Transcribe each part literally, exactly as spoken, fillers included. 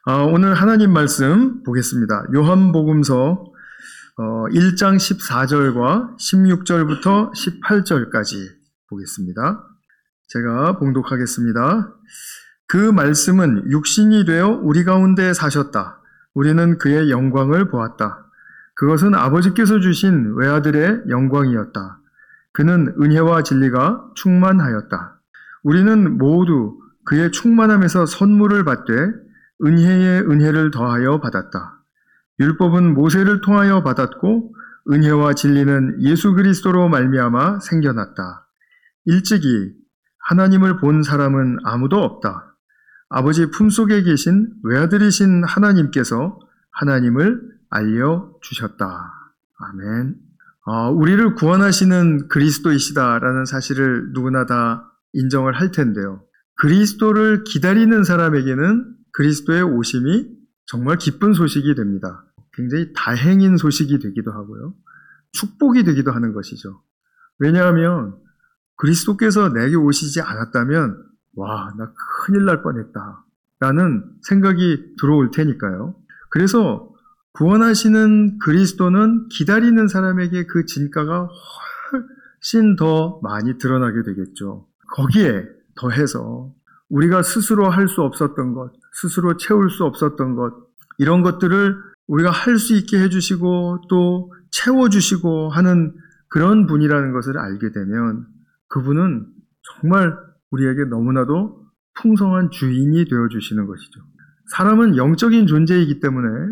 오늘 하나님 말씀 보겠습니다. 요한복음서 일 장 십사 절과 십육 절부터 십팔 절까지 보겠습니다. 제가 봉독하겠습니다. 그 말씀은 육신이 되어 우리 가운데 사셨다. 우리는 그의 영광을 보았다. 그것은 아버지께서 주신 외아들의 영광이었다. 그는 은혜와 진리가 충만하였다. 우리는 모두 그의 충만함에서 선물을 받되 은혜에 은혜를 더하여 받았다. 율법은 모세를 통하여 받았고 은혜와 진리는 예수 그리스도로 말미암아 생겨났다. 일찍이 하나님을 본 사람은 아무도 없다. 아버지 품속에 계신 외아들이신 하나님께서 하나님을 알려주셨다. 아멘. 어, 우리를 구원하시는 그리스도이시다라는 사실을 누구나 다 인정을 할 텐데요. 그리스도를 기다리는 사람에게는 그리스도의 오심이 정말 기쁜 소식이 됩니다. 굉장히 다행인 소식이 되기도 하고요. 축복이 되기도 하는 것이죠. 왜냐하면 그리스도께서 내게 오시지 않았다면 와, 나 큰일 날 뻔했다 라는 생각이 들어올 테니까요. 그래서 구원하시는 그리스도는 기다리는 사람에게 그 진가가 훨씬 더 많이 드러나게 되겠죠. 거기에 더해서 우리가 스스로 할 수 없었던 것, 스스로 채울 수 없었던 것, 이런 것들을 우리가 할 수 있게 해주시고 또 채워주시고 하는 그런 분이라는 것을 알게 되면 그분은 정말 우리에게 너무나도 풍성한 주인이 되어주시는 것이죠. 사람은 영적인 존재이기 때문에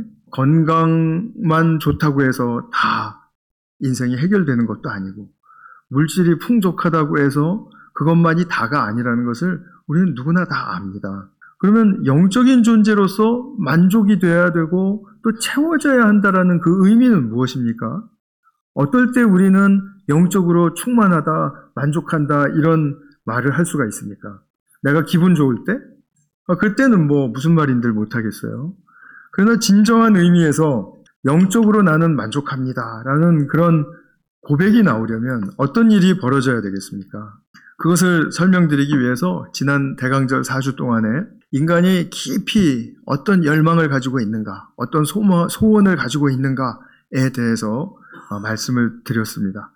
건강만 좋다고 해서 다 인생이 해결되는 것도 아니고 물질이 풍족하다고 해서 그것만이 다가 아니라는 것을 우리는 누구나 다 압니다. 그러면 영적인 존재로서 만족이 돼야 되고 또 채워져야 한다라는 그 의미는 무엇입니까? 어떨 때 우리는 영적으로 충만하다, 만족한다 이런 말을 할 수가 있습니까? 내가 기분 좋을 때? 그때는 뭐 무슨 말인들 못하겠어요. 그러나 진정한 의미에서 영적으로 나는 만족합니다 라는 그런 고백이 나오려면 어떤 일이 벌어져야 되겠습니까? 그것을 설명드리기 위해서 지난 대강절 사 주 동안에 인간이 깊이 어떤 열망을 가지고 있는가, 어떤 소원을 가지고 있는가에 대해서 말씀을 드렸습니다.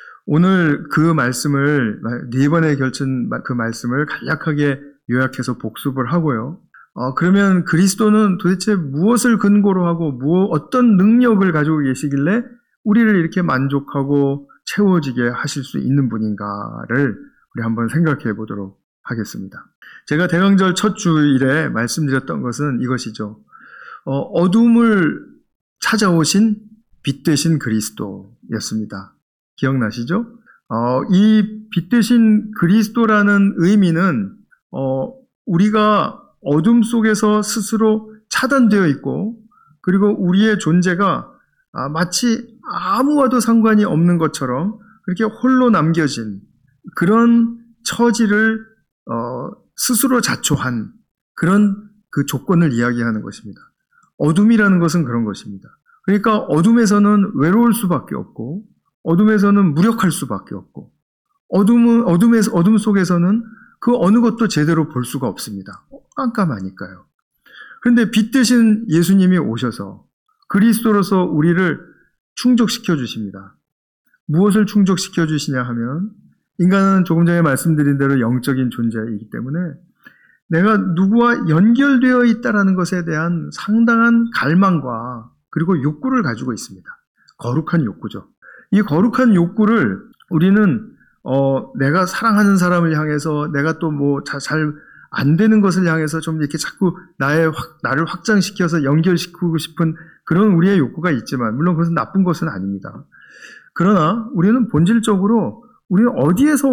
오늘 그 말씀을, 네 번에 걸친 그 말씀을 간략하게 요약해서 복습을 하고요. 어, 그러면 그리스도는 도대체 무엇을 근거로 하고 무엇, 어떤 능력을 가지고 계시길래 우리를 이렇게 만족하고 채워지게 하실 수 있는 분인가를 우리 한번 생각해 보도록 하겠습니다. 제가 대강절 첫 주일에 말씀드렸던 것은 이것이죠. 어, 어둠을 찾아오신 빛 되신 그리스도였습니다. 기억나시죠? 어, 이 빛 되신 그리스도라는 의미는 어, 우리가 어둠 속에서 스스로 차단되어 있고 그리고 우리의 존재가 아, 마치 아무와도 상관이 없는 것처럼 그렇게 홀로 남겨진 그런 처지를 어, 스스로 자초한 그런 그 조건을 이야기하는 것입니다. 어둠이라는 것은 그런 것입니다. 그러니까 어둠에서는 외로울 수밖에 없고 어둠에서는 무력할 수밖에 없고 어둠은, 어둠에서, 어둠 속에서는 그 어느 것도 제대로 볼 수가 없습니다. 깜깜하니까요. 그런데 빛 대신 예수님이 오셔서 그리스도로서 우리를 충족시켜 주십니다. 무엇을 충족시켜 주시냐 하면 인간은 조금 전에 말씀드린 대로 영적인 존재이기 때문에 내가 누구와 연결되어 있다는 것에 대한 상당한 갈망과 그리고 욕구를 가지고 있습니다. 거룩한 욕구죠. 이 거룩한 욕구를 우리는 어, 내가 사랑하는 사람을 향해서 내가 또 뭐 잘 안 되는 것을 향해서 좀 이렇게 자꾸 나의 확, 나를 확장시켜서 연결시키고 싶은 그런 우리의 욕구가 있지만 물론 그것은 나쁜 것은 아닙니다. 그러나 우리는 본질적으로 우리는 어디에서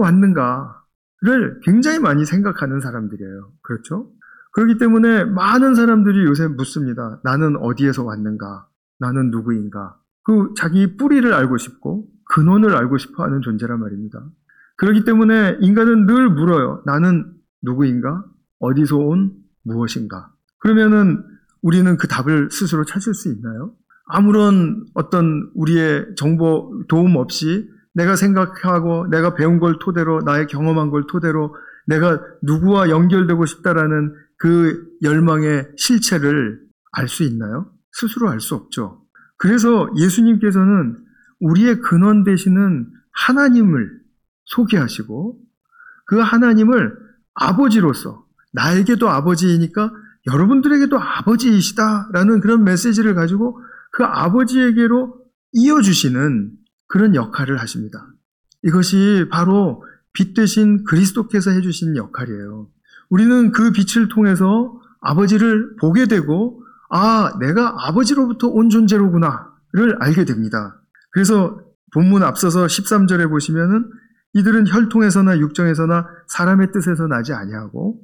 왔는가를 굉장히 많이 생각하는 사람들이에요. 그렇죠? 그렇기 때문에 많은 사람들이 요새 묻습니다. 나는 어디에서 왔는가? 나는 누구인가? 그 자기 뿌리를 알고 싶고 근원을 알고 싶어 하는 존재란 말입니다. 그렇기 때문에 인간은 늘 물어요. 나는 누구인가? 어디서 온 무엇인가? 그러면은 우리는 그 답을 스스로 찾을 수 있나요? 아무런 어떤 우리의 정보 도움 없이 내가 생각하고 내가 배운 걸 토대로 나의 경험한 걸 토대로 내가 누구와 연결되고 싶다라는 그 열망의 실체를 알 수 있나요? 스스로 알 수 없죠. 그래서 예수님께서는 우리의 근원 되시는 하나님을 소개하시고 그 하나님을 아버지로서 나에게도 아버지이니까 여러분들에게도 아버지이시다라는 그런 메시지를 가지고 그 아버지에게로 이어주시는 그런 역할을 하십니다. 이것이 바로 빛 되신 그리스도께서 해주신 역할이에요. 우리는 그 빛을 통해서 아버지를 보게 되고 아, 내가 아버지로부터 온 존재로구나를 알게 됩니다. 그래서 본문 앞서서 십삼 절에 보시면은 이들은 혈통에서나 육정에서나 사람의 뜻에서 나지 아니하고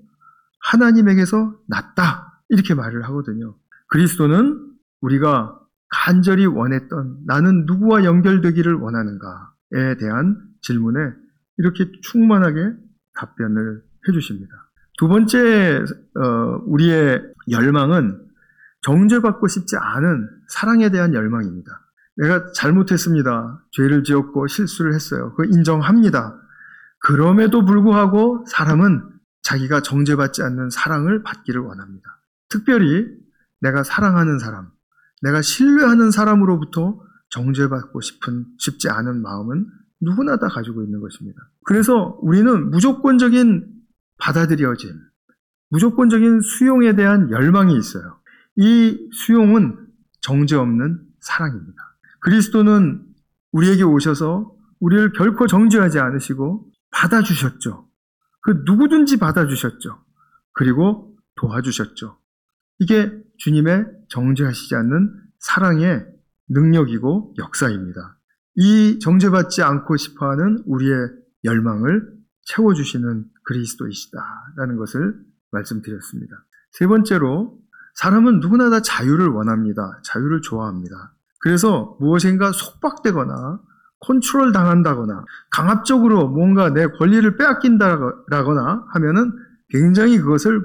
하나님에게서 났다 이렇게 말을 하거든요. 그리스도는 우리가 간절히 원했던 나는 누구와 연결되기를 원하는가에 대한 질문에 이렇게 충만하게 답변을 해주십니다. 두 번째 어, 우리의 열망은 정죄받고 싶지 않은 사랑에 대한 열망입니다. 내가 잘못했습니다. 죄를 지었고 실수를 했어요. 그거 인정합니다. 그럼에도 불구하고 사람은 자기가 정죄받지 않는 사랑을 받기를 원합니다. 특별히 내가 사랑하는 사람, 내가 신뢰하는 사람으로부터 정죄받고 싶은, 싶지 않은 마음은 누구나 다 가지고 있는 것입니다. 그래서 우리는 무조건적인 받아들여짐, 무조건적인 수용에 대한 열망이 있어요. 이 수용은 정죄 없는 사랑입니다. 그리스도는 우리에게 오셔서 우리를 결코 정죄하지 않으시고 받아주셨죠. 그 누구든지 받아주셨죠. 그리고 도와주셨죠. 이게 주님의 정죄하시지 않는 사랑의 능력이고 역사입니다. 이 정죄받지 않고 싶어하는 우리의 열망을 채워주시는 그리스도이시다라는 것을 말씀드렸습니다. 세 번째로 사람은 누구나 다 자유를 원합니다. 자유를 좋아합니다. 그래서 무엇인가 속박되거나 컨트롤 당한다거나 강압적으로 뭔가 내 권리를 빼앗긴다거나 하면은 굉장히 그것을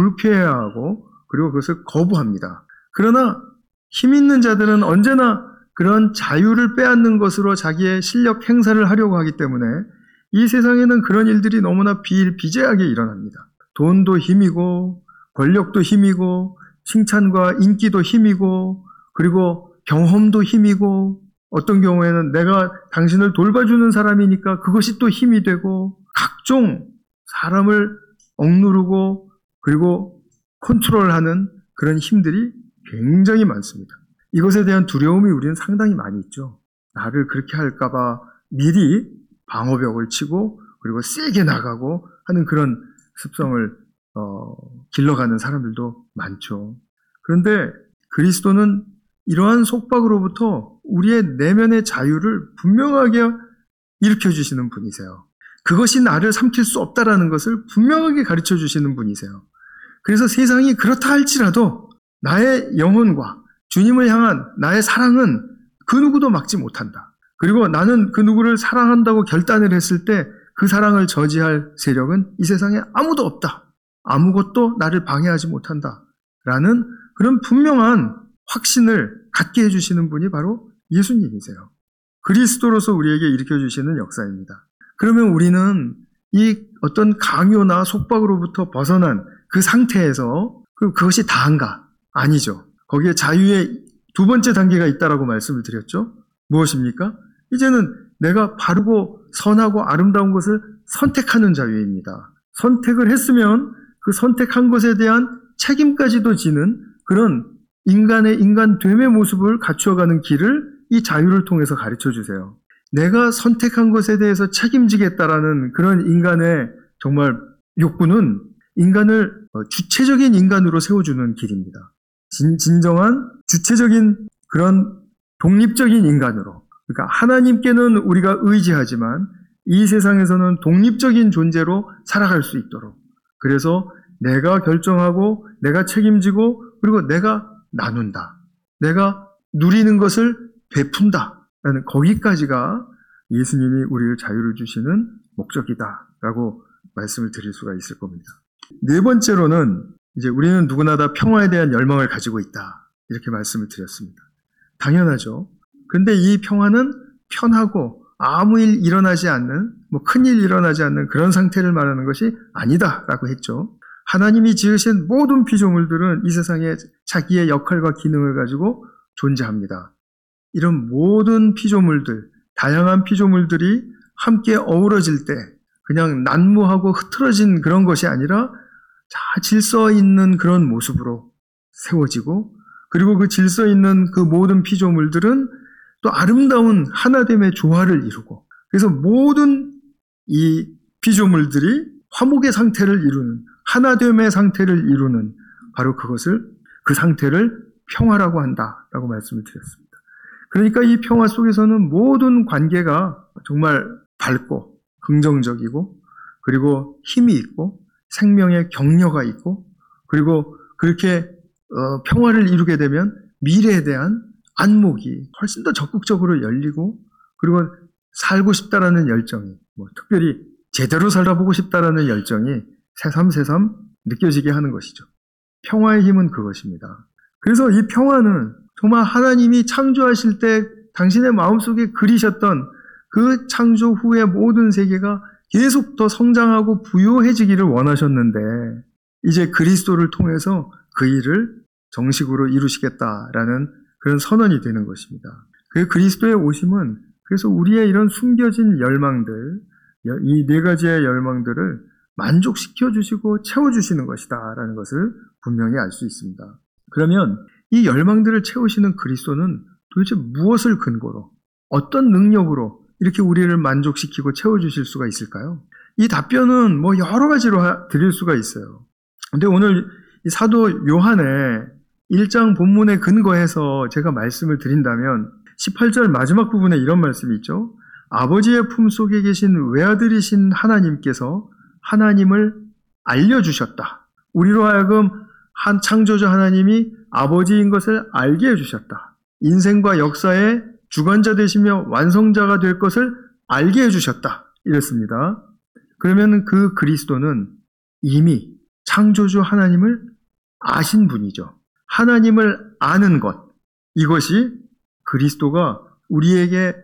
불쾌해하고 그리고 그것을 거부합니다. 그러나 힘 있는 자들은 언제나 그런 자유를 빼앗는 것으로 자기의 실력 행사를 하려고 하기 때문에 이 세상에는 그런 일들이 너무나 비일비재하게 일어납니다. 돈도 힘이고 권력도 힘이고 칭찬과 인기도 힘이고 그리고 경험도 힘이고 어떤 경우에는 내가 당신을 돌봐주는 사람이니까 그것이 또 힘이 되고 각종 사람을 억누르고 그리고 컨트롤하는 그런 힘들이 굉장히 많습니다. 이것에 대한 두려움이 우리는 상당히 많이 있죠. 나를 그렇게 할까봐 미리 방어벽을 치고 그리고 세게 나가고 하는 그런 습성을 어, 길러가는 사람들도 많죠. 그런데 그리스도는 이러한 속박으로부터 우리의 내면의 자유를 분명하게 일으켜주시는 분이세요. 그것이 나를 삼킬 수 없다라는 것을 분명하게 가르쳐주시는 분이세요. 그래서 세상이 그렇다 할지라도 나의 영혼과 주님을 향한 나의 사랑은 그 누구도 막지 못한다. 그리고 나는 그 누구를 사랑한다고 결단을 했을 때 그 사랑을 저지할 세력은 이 세상에 아무도 없다. 아무것도 나를 방해하지 못한다. 라는 그런 분명한 확신을 갖게 해주시는 분이 바로 예수님이세요. 그리스도로서 우리에게 일으켜주시는 역사입니다. 그러면 우리는 이 어떤 강요나 속박으로부터 벗어난 그 상태에서 그것이 다한가? 아니죠. 거기에 자유의 두 번째 단계가 있다라고 말씀을 드렸죠. 무엇입니까? 이제는 내가 바르고 선하고 아름다운 것을 선택하는 자유입니다. 선택을 했으면 그 선택한 것에 대한 책임까지도 지는 그런 인간의 인간됨의 모습을 갖추어가는 길을 이 자유를 통해서 가르쳐 주세요. 내가 선택한 것에 대해서 책임지겠다라는 그런 인간의 정말 욕구는 인간을 주체적인 인간으로 세워주는 길입니다. 진, 진정한 주체적인 그런 독립적인 인간으로, 그러니까 하나님께는 우리가 의지하지만 이 세상에서는 독립적인 존재로 살아갈 수 있도록, 그래서 내가 결정하고 내가 책임지고 그리고 내가 나눈다, 내가 누리는 것을 베푼다 라는 거기까지가 예수님이 우리를 자유를 주시는 목적이다라고 말씀을 드릴 수가 있을 겁니다. 네 번째로는 이제 우리는 누구나 다 평화에 대한 열망을 가지고 있다 이렇게 말씀을 드렸습니다. 당연하죠. 근데 이 평화는 편하고 아무 일 일어나지 않는, 뭐 큰일 일어나지 않는 그런 상태를 말하는 것이 아니다라고 했죠. 하나님이 지으신 모든 피조물들은 이 세상에 자기의 역할과 기능을 가지고 존재합니다. 이런 모든 피조물들, 다양한 피조물들이 함께 어우러질 때 그냥 난무하고 흐트러진 그런 것이 아니라 다 질서 있는 그런 모습으로 세워지고, 그리고 그 질서 있는 그 모든 피조물들은 또 아름다운 하나됨의 조화를 이루고, 그래서 모든 이 피조물들이 화목의 상태를 이루는, 하나됨의 상태를 이루는 바로 그것을, 그 상태를 평화라고 한다라고 말씀을 드렸습니다. 그러니까 이 평화 속에서는 모든 관계가 정말 밝고 긍정적이고, 그리고 힘이 있고 생명의 격려가 있고, 그리고 그렇게 어, 평화를 이루게 되면 미래에 대한 안목이 훨씬 더 적극적으로 열리고, 그리고 살고 싶다라는 열정이, 뭐 특별히 제대로 살아보고 싶다라는 열정이 새삼새삼 느껴지게 하는 것이죠. 평화의 힘은 그것입니다. 그래서 이 평화는 정말 하나님이 창조하실 때 당신의 마음속에 그리셨던 그 창조 후의 모든 세계가 계속 더 성장하고 부요해지기를 원하셨는데, 이제 그리스도를 통해서 그 일을 정식으로 이루시겠다라는 그런 선언이 되는 것입니다. 그 그리스도의 오심은 그래서 우리의 이런 숨겨진 열망들, 이 네 가지의 열망들을 만족시켜 주시고 채워주시는 것이다라는 것을 분명히 알 수 있습니다. 그러면 이 열망들을 채우시는 그리스도는 도대체 무엇을 근거로, 어떤 능력으로 이렇게 우리를 만족시키고 채워주실 수가 있을까요? 이 답변은 뭐 여러 가지로 드릴 수가 있어요. 근데 오늘 이 사도 요한의 일 장 본문에 근거해서 제가 말씀을 드린다면 십팔 절 마지막 부분에 이런 말씀이 있죠. 아버지의 품속에 계신 외아들이신 하나님께서 하나님을 알려주셨다. 우리로 하여금 한 창조주 하나님이 아버지인 것을 알게 해주셨다. 인생과 역사의 주관자 되시며 완성자가 될 것을 알게 해주셨다. 이랬습니다. 그러면 그 그리스도는 이미 창조주 하나님을 아신 분이죠. 하나님을 아는 것, 이것이 그리스도가 우리에게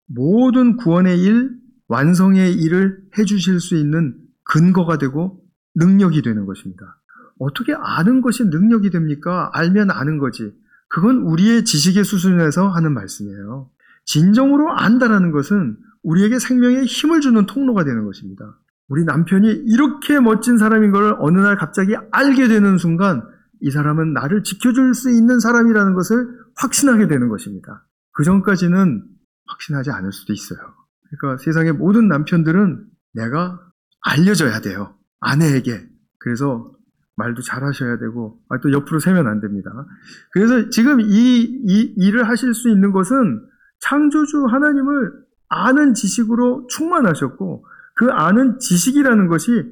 모든 구원의 일, 완성의 일을 해주실 수 있는 근거가 되고 능력이 되는 것입니다. 어떻게 아는 것이 능력이 됩니까? 알면 아는 거지. 그건 우리의 지식의 수준에서 하는 말씀이에요. 진정으로 안다라는 것은 우리에게 생명에 힘을 주는 통로가 되는 것입니다. 우리 남편이 이렇게 멋진 사람인 걸 어느 날 갑자기 알게 되는 순간 이 사람은 나를 지켜줄 수 있는 사람이라는 것을 확신하게 되는 것입니다. 그 전까지는 확신하지 않을 수도 있어요. 그러니까 세상의 모든 남편들은 내가 알려줘야 돼요. 아내에게. 그래서 말도 잘하셔야 되고, 아, 또 옆으로 세면 안 됩니다. 그래서 지금 이, 이 일을 하실 수 있는 것은 창조주 하나님을 아는 지식으로 충만하셨고, 그 아는 지식이라는 것이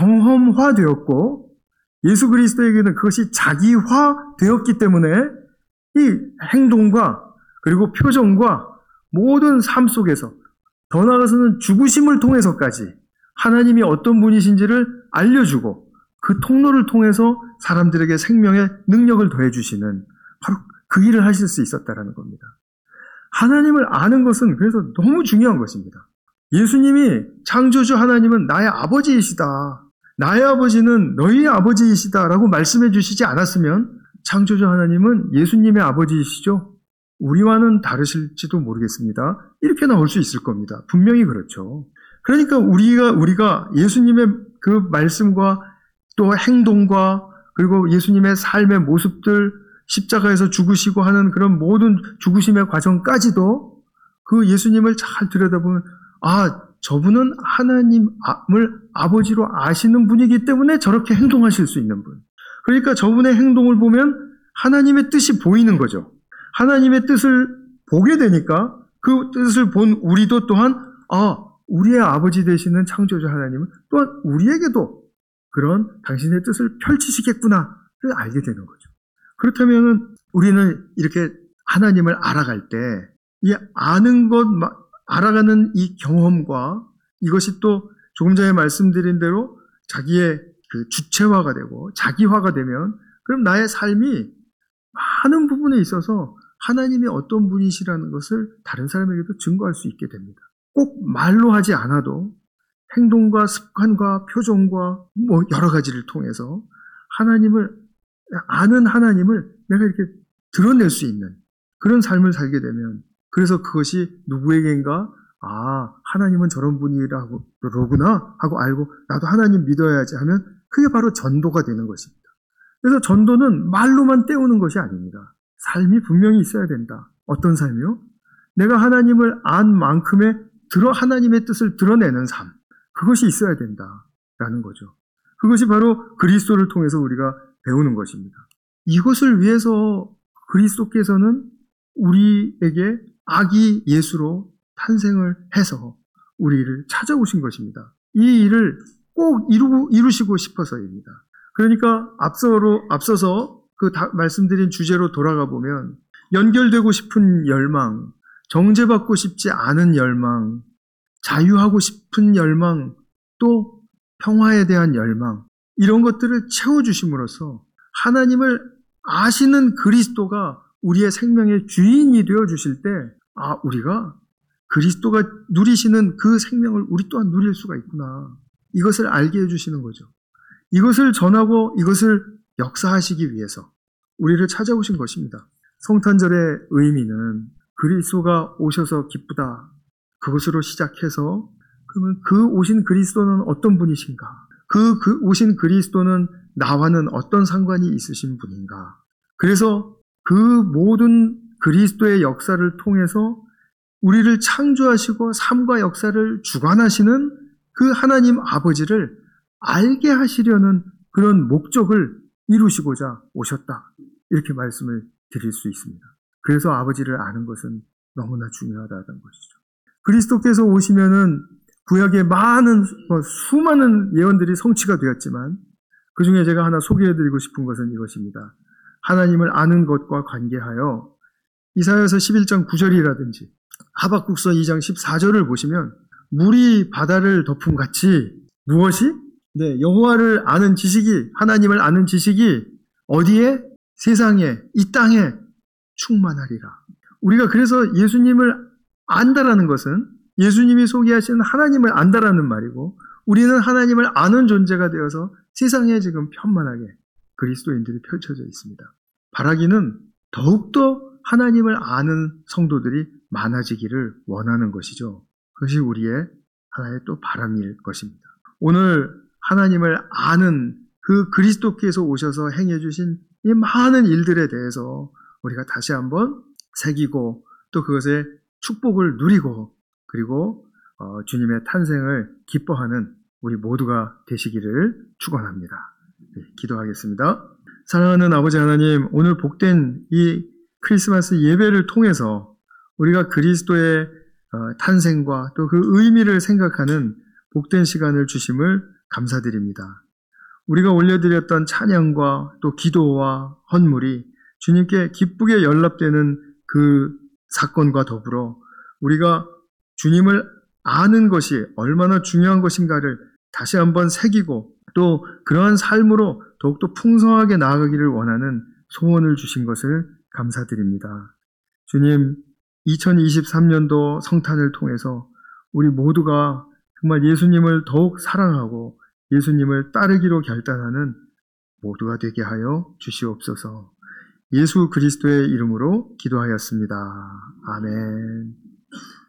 경험화되었고, 예수 그리스도에게는 그것이 자기화되었기 때문에 이 행동과 그리고 표정과 모든 삶 속에서, 더 나아가서는 죽으심을 통해서까지 하나님이 어떤 분이신지를 알려주고 그 통로를 통해서 사람들에게 생명의 능력을 더해주시는 바로 그 일을 하실 수 있었다는 겁니다. 하나님을 아는 것은 그래서 너무 중요한 것입니다. 예수님이 창조주 하나님은 나의 아버지이시다, 나의 아버지는 너희의 아버지이시다라고 말씀해 주시지 않았으면 창조주 하나님은 예수님의 아버지이시죠? 우리와는 다르실지도 모르겠습니다. 이렇게 나올 수 있을 겁니다. 분명히 그렇죠. 그러니까 우리가 우리가 예수님의 그 말씀과 또 행동과 그리고 예수님의 삶의 모습들, 십자가에서 죽으시고 하는 그런 모든 죽으심의 과정까지도 그 예수님을 잘 들여다보면, 아, 저분은 하나님을 아버지로 아시는 분이기 때문에 저렇게 행동하실 수 있는 분. 그러니까 저분의 행동을 보면 하나님의 뜻이 보이는 거죠. 하나님의 뜻을 보게 되니까 그 뜻을 본 우리도 또한, 아, 우리의 아버지 되시는 창조주 하나님은 또한 우리에게도 그런 당신의 뜻을 펼치시겠구나를 알게 되는 거죠. 그렇다면 우리는 이렇게 하나님을 알아갈 때 이 아는 것, 알아가는 이 경험과 이것이 또 조금 전에 말씀드린 대로 자기의 그 주체화가 되고 자기화가 되면, 그럼 나의 삶이 많은 부분에 있어서 하나님이 어떤 분이시라는 것을 다른 사람에게도 증거할 수 있게 됩니다. 꼭 말로 하지 않아도 행동과 습관과 표정과 뭐 여러 가지를 통해서 하나님을 아는 하나님을 내가 이렇게 드러낼 수 있는 그런 삶을 살게 되면, 그래서 그것이 누구에겐가 아 하나님은 저런 분이라고 그러구나 하고 알고 나도 하나님 믿어야지 하면 그게 바로 전도가 되는 것입니다. 그래서 전도는 말로만 때우는 것이 아닙니다. 삶이 분명히 있어야 된다. 어떤 삶이요? 내가 하나님을 안 만큼의 들어 하나님의 뜻을 드러내는 삶, 그것이 있어야 된다라는 거죠. 그것이 바로 그리스도를 통해서 우리가 배우는 것입니다. 이것을 위해서 그리스도께서는 우리에게 아기 예수로 탄생을 해서 우리를 찾아오신 것입니다. 이 일을 꼭 이루, 이루시고 싶어서입니다. 그러니까 앞서로, 앞서서 그 다, 말씀드린 주제로 돌아가 보면 연결되고 싶은 열망, 정죄받고 싶지 않은 열망, 자유하고 싶은 열망, 또 평화에 대한 열망, 이런 것들을 채워주심으로써 하나님을 아시는 그리스도가 우리의 생명의 주인이 되어주실 때, 아, 우리가 그리스도가 누리시는 그 생명을 우리 또한 누릴 수가 있구나. 이것을 알게 해주시는 거죠. 이것을 전하고 이것을 역사하시기 위해서 우리를 찾아오신 것입니다. 성탄절의 의미는 그리스도가 오셔서 기쁘다. 그것으로 시작해서 그러면 그 오신 그리스도는 어떤 분이신가? 그, 그 오신 그리스도는 나와는 어떤 상관이 있으신 분인가? 그래서 그 모든 그리스도의 역사를 통해서 우리를 창조하시고 삶과 역사를 주관하시는 그 하나님 아버지를 알게 하시려는 그런 목적을 이루시고자 오셨다. 이렇게 말씀을 드릴 수 있습니다. 그래서 아버지를 아는 것은 너무나 중요하다는 것이죠. 그리스도께서 오시면은 구약의 많은, 뭐 수많은 예언들이 성취가 되었지만 그 중에 제가 하나 소개해드리고 싶은 것은 이것입니다. 하나님을 아는 것과 관계하여 이사야서 십일 장 구 절이라든지 하박국서 이 장 십사 절을 보시면 물이 바다를 덮음 같이 무엇이? 네, 여호와를 아는 지식이, 하나님을 아는 지식이 어디에? 세상에, 이 땅에 충만하리라. 우리가 그래서 예수님을 안다라는 것은 예수님이 소개하시는 하나님을 안다라는 말이고, 우리는 하나님을 아는 존재가 되어서 세상에 지금 편만하게 그리스도인들이 펼쳐져 있습니다. 바라기는 더욱더 하나님을 아는 성도들이 많아지기를 원하는 것이죠. 그것이 우리의 하나의 또 바람일 것입니다. 오늘 하나님을 아는 그 그리스도께서 오셔서 행해주신 이 많은 일들에 대해서 우리가 다시 한번 새기고 또 그것의 축복을 누리고 그리고 어, 주님의 탄생을 기뻐하는 우리 모두가 되시기를 축원합니다. 네, 기도하겠습니다. 사랑하는 아버지 하나님, 오늘 복된 이 크리스마스 예배를 통해서 우리가 그리스도의 어, 탄생과 또 그 의미를 생각하는 복된 시간을 주심을 감사드립니다. 우리가 올려드렸던 찬양과 또 기도와 헌물이 주님께 기쁘게 연락되는 그 사건과 더불어 우리가 주님을 아는 것이 얼마나 중요한 것인가를 다시 한번 새기고 또 그러한 삶으로 더욱더 풍성하게 나아가기를 원하는 소원을 주신 것을 감사드립니다. 주님, 이천이십삼 년도 성탄을 통해서 우리 모두가 정말 예수님을 더욱 사랑하고 예수님을 따르기로 결단하는 모두가 되게 하여 주시옵소서. 예수 그리스도의 이름으로 기도하였습니다. 아멘.